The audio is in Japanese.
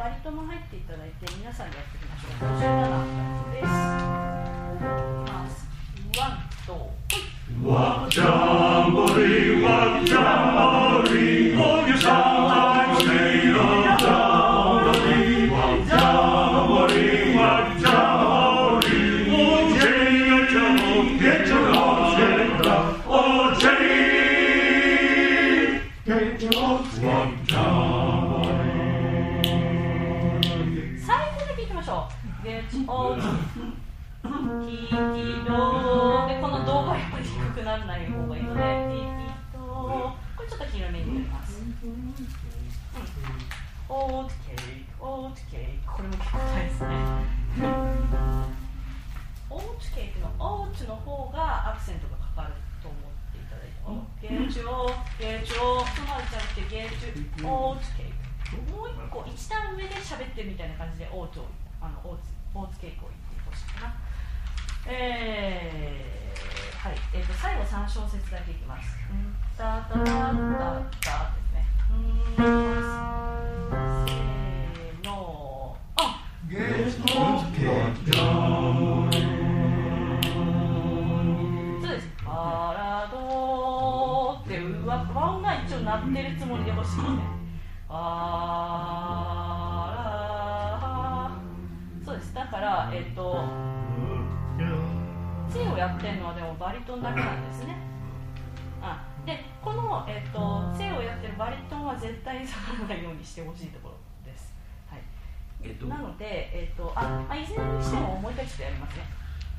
バリトンも入っていただいて皆さんでやっていきましょう。57です。いきます。ワン、ツー、ほい。 What jamboree, what jamboree, oh you sometimes made of jamboree. What jamboree, what jamboree, oh Jane, get your horse, get up, oh Jane, get your horse, what jamboree. 最後だけいきましょう。Get yourティーティードでこの動画やっぱり低くならない方がいいのでティーティードこれちょっと広めにやります。オートケーキオートケーキこれも低くないですね。オートケーキのオートの方がアクセントがかかると思っていただいてゲーチュオゲーチュオつまりじゃなくてゲーチュオートケーキもう一個一段上で喋ってるみたいな感じでオートオーツケーキを言ってほしいかな。はい、最後3小節だけいきます。タタタタタですね。いきます。せーの。あ。そうです。アラドーって和音が一応鳴ってるつもりでほしいですね。そうです。だからC をやってるのはでもバリトンだけなんですね。で、この、C をやってるバリトンは絶対に下がらないようにしてほしいところです。はい。なので、いずれにしてももう一回ちょっとやりますね。